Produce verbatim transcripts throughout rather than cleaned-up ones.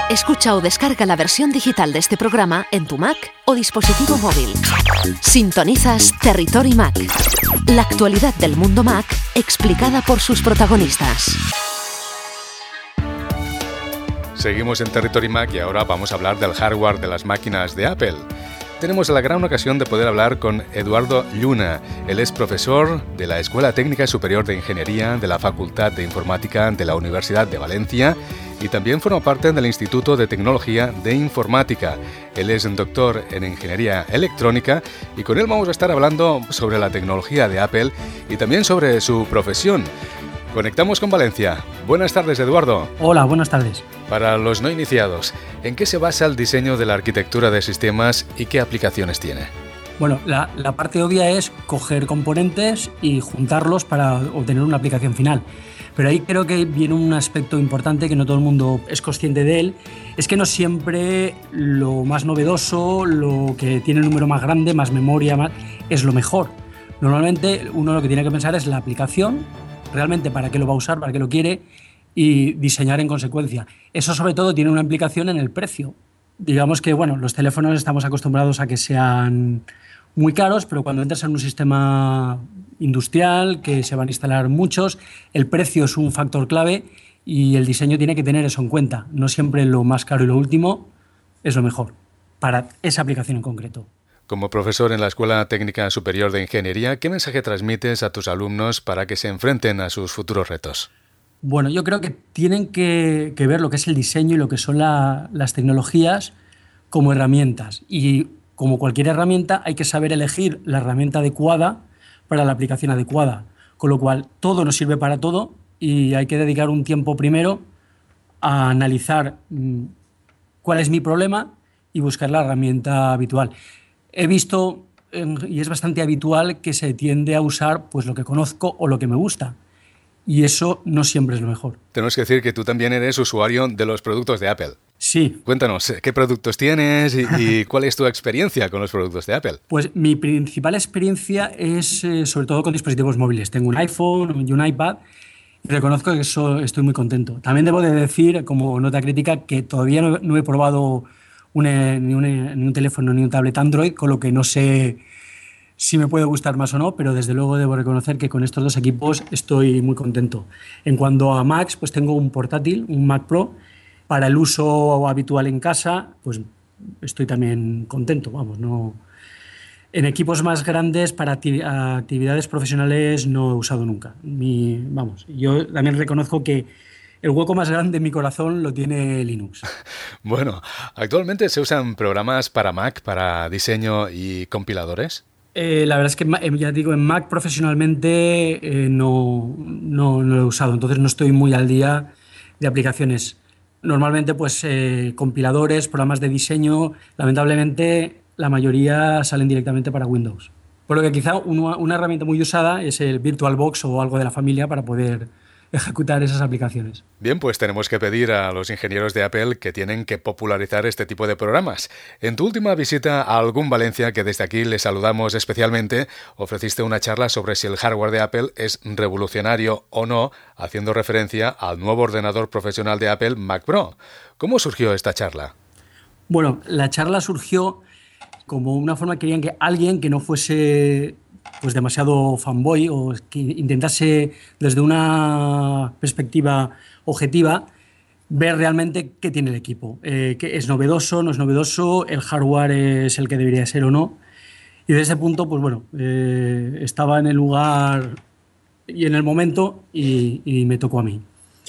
Escucha o descarga la versión digital de este programa en tu Mac o dispositivo móvil. Sintonizas Territory Mac, la actualidad del mundo Mac explicada por sus protagonistas. Seguimos en Territory Mac y ahora vamos a hablar del hardware de las máquinas de Apple. Tenemos la gran ocasión de poder hablar con Eduardo Lluna. Él es profesor de la Escuela Técnica Superior de Ingeniería de la Facultad de Informática de la Universidad de Valencia y también forma parte del Instituto de Tecnología de Informática. Él es un doctor en Ingeniería Electrónica y con él vamos a estar hablando sobre la tecnología de Apple y también sobre su profesión. Conectamos con Valencia. Buenas tardes, Eduardo. Hola, buenas tardes. Para los no iniciados, ¿en qué se basa el diseño de la arquitectura de sistemas y qué aplicaciones tiene? Bueno, la, la parte obvia es coger componentes y juntarlos para obtener una aplicación final. Pero ahí creo que viene un aspecto importante que no todo el mundo es consciente de él, es que no siempre lo más novedoso, lo que tiene el número más grande, más memoria, más, es lo mejor. Normalmente uno lo que tiene que pensar es la aplicación, realmente para qué lo va a usar, para qué lo quiere y diseñar en consecuencia. Eso sobre todo tiene una implicación en el precio. Digamos que bueno, los teléfonos estamos acostumbrados a que sean muy caros, pero cuando entras en un sistema industrial que se van a instalar muchos, el precio es un factor clave y el diseño tiene que tener eso en cuenta. No siempre lo más caro y lo último es lo mejor para esa aplicación en concreto. Como profesor en la Escuela Técnica Superior de Ingeniería, ¿qué mensaje transmites a tus alumnos para que se enfrenten a sus futuros retos? Bueno, yo creo que tienen que, que ver lo que es el diseño y lo que son la, las tecnologías como herramientas. Y como cualquier herramienta, hay que saber elegir la herramienta adecuada para la aplicación adecuada. Con lo cual, todo nos sirve para todo y hay que dedicar un tiempo primero a analizar mmm, cuál es mi problema y buscar la herramienta habitual. He visto, y es bastante habitual, que se tiende a usar pues, lo que conozco o lo que me gusta. Y eso no siempre es lo mejor. Tenemos que decir que tú también eres usuario de los productos de Apple. Sí. Cuéntanos, ¿qué productos tienes y, y cuál es tu experiencia con los productos de Apple? Pues mi principal experiencia es eh, sobre todo con dispositivos móviles. Tengo un iPhone y un iPad y reconozco que eso estoy muy contento. También debo de decir, como nota crítica, que todavía no, no he probado Una, ni, una, ni un teléfono ni un tablet Android, con lo que no sé si me puede gustar más o no, pero desde luego debo reconocer que con estos dos equipos estoy muy contento. En cuanto a Macs, pues tengo un portátil, un Mac Pro, para el uso habitual en casa, pues estoy también contento, vamos, no. En equipos más grandes para actividades profesionales no he usado nunca. Mi, vamos, yo también reconozco que el hueco más grande en mi corazón lo tiene Linux. Bueno, ¿actualmente se usan programas para Mac, para diseño y compiladores? Eh, la verdad es que, ya digo, en Mac profesionalmente eh, no, no, no lo he usado, entonces no estoy muy al día de aplicaciones. Normalmente, pues, eh, compiladores, programas de diseño, lamentablemente la mayoría salen directamente para Windows. Por lo que quizá una, una herramienta muy usada es el VirtualBox o algo de la familia para poder ejecutar esas aplicaciones. Bien, pues tenemos que pedir a los ingenieros de Apple que tienen que popularizar este tipo de programas. En tu última visita a Algun Valencia, que desde aquí le saludamos especialmente, ofreciste una charla sobre si el hardware de Apple es revolucionario o no, haciendo referencia al nuevo ordenador profesional de Apple, Mac Pro. ¿Cómo surgió esta charla? Bueno, la charla surgió como una forma que querían que alguien que no fuese pues demasiado fanboy o que intentase desde una perspectiva objetiva ver realmente qué tiene el equipo, eh, que es novedoso, no es novedoso, el hardware es el que debería ser o no. Y desde ese punto, pues bueno, eh, estaba en el lugar y en el momento y, y me tocó a mí.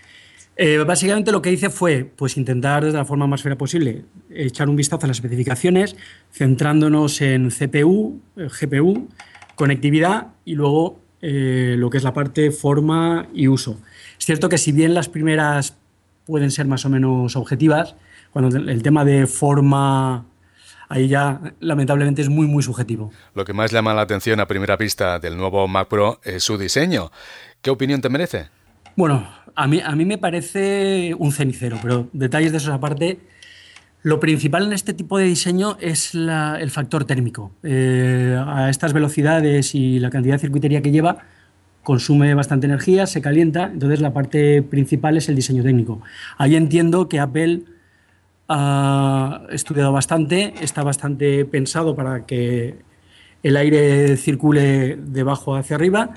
Eh, básicamente lo que hice fue pues, intentar desde la forma más fera posible echar un vistazo a las especificaciones, centrándonos en C P U, G P U, conectividad y luego eh, lo que es la parte forma y uso. Es cierto que si bien las primeras pueden ser más o menos objetivas, cuando el tema de forma, ahí ya lamentablemente es muy muy subjetivo. Lo que más llama la atención a primera vista del nuevo Mac Pro es su diseño. ¿Qué opinión te merece? Bueno, a mí, a mí me parece un cenicero, pero detalles de eso aparte. Lo principal en este tipo de diseño es la, el factor térmico. Eh, a estas velocidades y la cantidad de circuitería que lleva, consume bastante energía, se calienta, entonces la parte principal es el diseño técnico. Ahí entiendo que Apple ha estudiado bastante, está bastante pensado para que el aire circule de abajo hacia arriba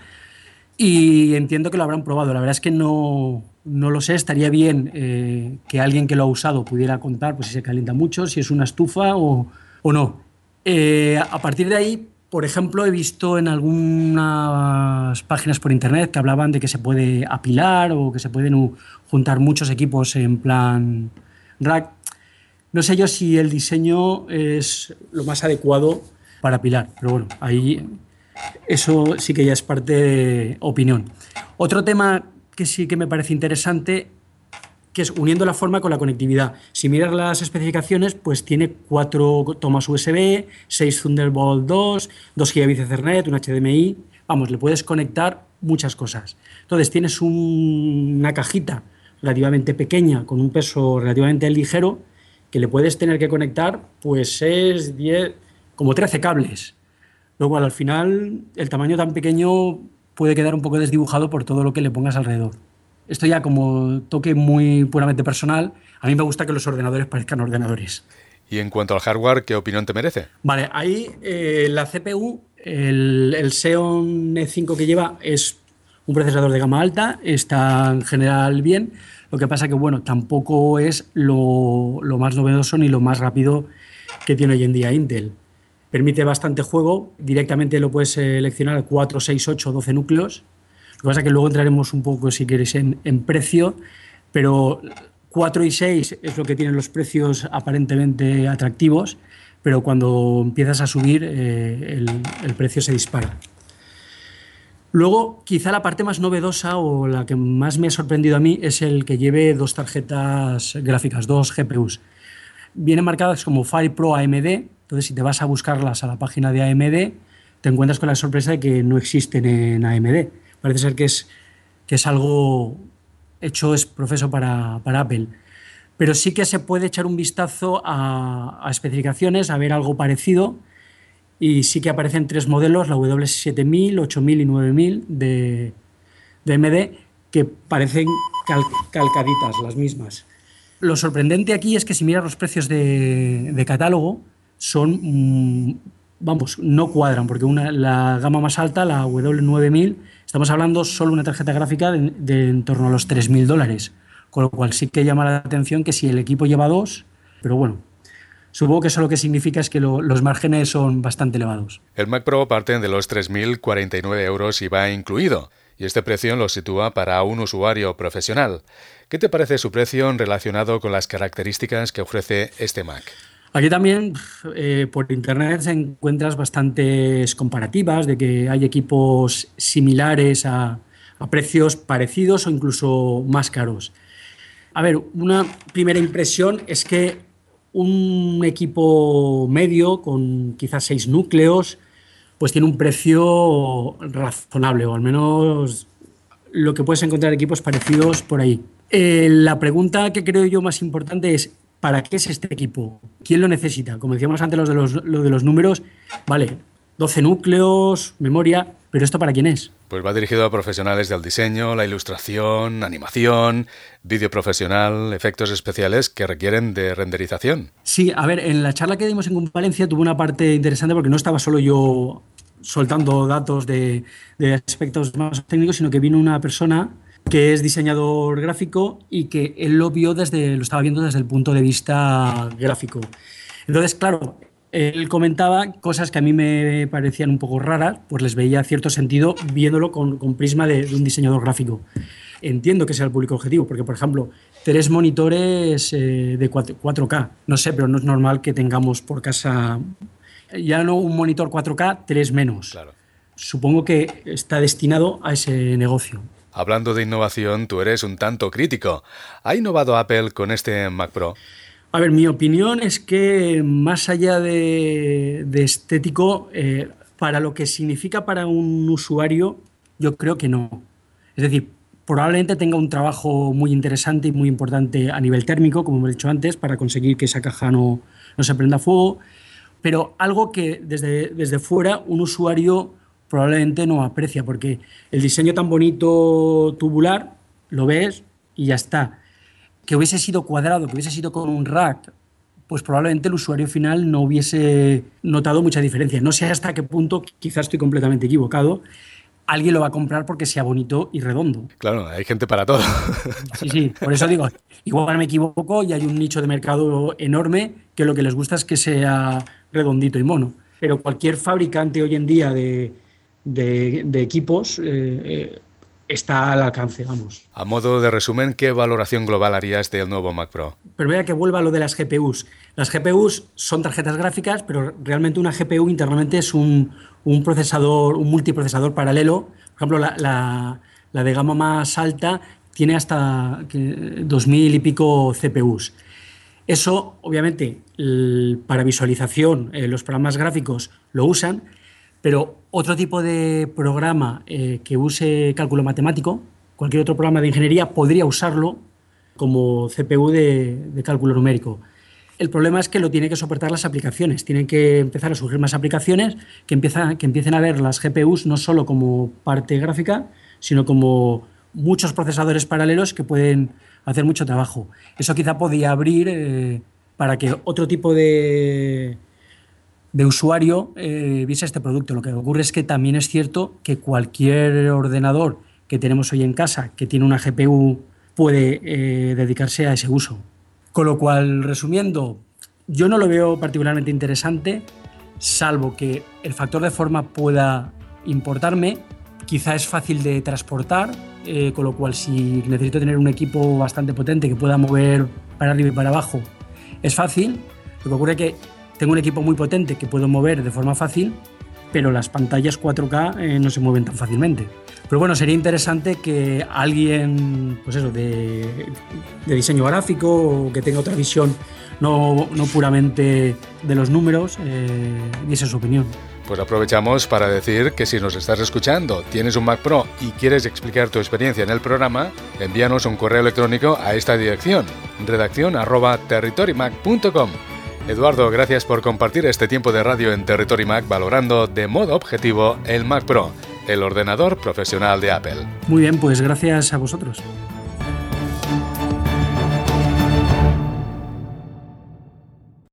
y entiendo que lo habrán probado. La verdad es que no, no lo sé, estaría bien eh, que alguien que lo ha usado pudiera contar pues, si se calienta mucho, si es una estufa o, o no. Eh, a partir de ahí, por ejemplo, he visto en algunas páginas por internet que hablaban de que se puede apilar o que se pueden juntar muchos equipos en plan rack. No sé yo si el diseño es lo más adecuado para apilar, pero bueno, ahí eso sí que ya es parte de opinión. Otro tema que sí que me parece interesante, que es uniendo la forma con la conectividad. Si miras las especificaciones, pues tiene cuatro tomas U S B, seis Thunderbolt dos, dos gigabits Ethernet, un H D M I. Vamos, le puedes conectar muchas cosas. Entonces tienes un, una cajita relativamente pequeña, con un peso relativamente ligero, que le puedes tener que conectar, pues es diez, como trece cables. Lo cual al final el tamaño tan pequeño puede quedar un poco desdibujado por todo lo que le pongas alrededor. Esto ya como toque muy puramente personal, a mí me gusta que los ordenadores parezcan ordenadores. Y en cuanto al hardware, ¿qué opinión te merece? Vale, ahí eh, la C P U, el, el Xeon E cinco que lleva es un procesador de gama alta, está en general bien. Lo que pasa que, bueno, tampoco es lo, lo más novedoso ni lo más rápido que tiene hoy en día Intel. Permite bastante juego, directamente lo puedes seleccionar cuatro, seis, ocho, doce núcleos. Lo que pasa es que luego entraremos un poco, si quieres, en, en precio, pero cuatro y seis es lo que tienen los precios aparentemente atractivos, pero cuando empiezas a subir eh, el, el precio se dispara. Luego, quizá la parte más novedosa o la que más me ha sorprendido a mí es el que lleve dos tarjetas gráficas, dos G P Us. Vienen marcadas como FirePro A M D, entonces si te vas a buscarlas a la página de A M D, te encuentras con la sorpresa de que no existen en A M D. Parece ser que es, que es algo hecho es profeso para, para Apple. Pero sí que se puede echar un vistazo a, a especificaciones, a ver algo parecido. Y sí que aparecen tres modelos, la W siete mil, ocho mil y nueve mil de, de A M D, que parecen cal, calcaditas, las mismas. Lo sorprendente aquí es que si miras los precios de, de catálogo, son, mmm, vamos, no cuadran, porque una, la gama más alta, la W nueve mil, estamos hablando solo una tarjeta gráfica de, de en torno a los tres mil dólares, con lo cual sí que llama la atención que si el equipo lleva dos, pero bueno, supongo que eso lo que significa es que lo, los márgenes son bastante elevados. El Mac Pro parte de los tres mil cuarenta y nueve euros y va incluido, y este precio lo sitúa para un usuario profesional. ¿Qué te parece su precio relacionado con las características que ofrece este Mac? Aquí también eh, por internet encuentras bastantes comparativas de que hay equipos similares a, a precios parecidos o incluso más caros. A ver, una primera impresión es que un equipo medio con quizás seis núcleos pues tiene un precio razonable, o al menos lo que puedes encontrar equipos parecidos por ahí. Eh, la pregunta que creo yo más importante es ¿para qué es este equipo? ¿Quién lo necesita? Como decíamos antes, los de los, lo de los números, vale, doce núcleos, memoria, pero ¿esto para quién es? Pues va dirigido a profesionales del diseño, la ilustración, animación, vídeo profesional, efectos especiales que requieren de renderización. Sí, a ver, en la charla que dimos en Convalencia tuvo una parte interesante porque no estaba solo yo soltando datos de, de aspectos más técnicos, sino que vino una persona que es diseñador gráfico y que él lo vio desde, lo estaba viendo desde el punto de vista gráfico. Entonces, claro, él comentaba cosas que a mí me parecían un poco raras, pues les veía cierto sentido viéndolo con, con prisma de, de un diseñador gráfico. Entiendo que sea el público objetivo, porque, por ejemplo, tres monitores eh, de cuatro K, no sé, pero no es normal que tengamos por casa, ya no un monitor cuatro K, tres menos. Claro. Supongo que está destinado a ese negocio. Hablando de innovación, tú eres un tanto crítico. ¿Ha innovado Apple con este Mac Pro? A ver, mi opinión es que más allá de, de estético, eh, para lo que significa para un usuario, yo creo que no. Es decir, probablemente tenga un trabajo muy interesante y muy importante a nivel térmico, como hemos dicho antes, para conseguir que esa caja no, no se prenda fuego, pero algo que desde, desde fuera un usuario probablemente no aprecia, porque el diseño tan bonito tubular lo ves y ya está. Que hubiese sido cuadrado, que hubiese sido con un rack, pues probablemente el usuario final no hubiese notado mucha diferencia. No sé hasta qué punto, quizás estoy completamente equivocado, alguien lo va a comprar porque sea bonito y redondo. Claro, hay gente para todo. Sí, sí, por eso digo, igual me equivoco y hay un nicho de mercado enorme que lo que les gusta es que sea redondito y mono. Pero cualquier fabricante hoy en día de, de, de equipos eh, eh, está al alcance, vamos. A modo de resumen, ¿qué valoración global harías del nuevo Mac Pro? Pero vea que vuelva a lo de las G P Us. Las G P Us son tarjetas gráficas, pero realmente una G P U internamente es un, un procesador, un multiprocesador paralelo. Por ejemplo, la, la, la de gama más alta tiene hasta dos mil y pico C P Us. Eso, obviamente, el, para visualización, eh, los programas gráficos lo usan, pero otro tipo de programa eh, que use cálculo matemático, cualquier otro programa de ingeniería podría usarlo como C P U de, de cálculo numérico. El problema es que lo tiene que soportar las aplicaciones. Tienen que empezar a surgir más aplicaciones que, empieza, que empiecen a ver las G P Us no solo como parte gráfica, sino como muchos procesadores paralelos que pueden hacer mucho trabajo. Eso quizá podía abrir eh, para que otro tipo de... de usuario eh, viese este producto. Lo que ocurre es que también es cierto que cualquier ordenador que tenemos hoy en casa que tiene una G P U puede eh, dedicarse a ese uso. Con lo cual, resumiendo, yo no lo veo particularmente interesante, salvo que el factor de forma pueda importarme. Quizá es fácil de transportar, eh, con lo cual si necesito tener un equipo bastante potente que pueda mover para arriba y para abajo, es fácil. Lo que ocurre es que tengo un equipo muy potente que puedo mover de forma fácil, pero las pantallas cuatro K eh, no se mueven tan fácilmente. Pero bueno, sería interesante que alguien, pues eso, de, de diseño gráfico o que tenga otra visión no, no puramente de los números, eh, diese su opinión. Pues aprovechamos para decir que si nos estás escuchando, tienes un Mac Pro y quieres explicar tu experiencia en el programa, envíanos un correo electrónico a esta dirección, redacción arroba territorymac punto com. Eduardo, gracias por compartir este tiempo de radio en Territory Mac valorando de modo objetivo el Mac Pro, el ordenador profesional de Apple. Muy bien, pues gracias a vosotros.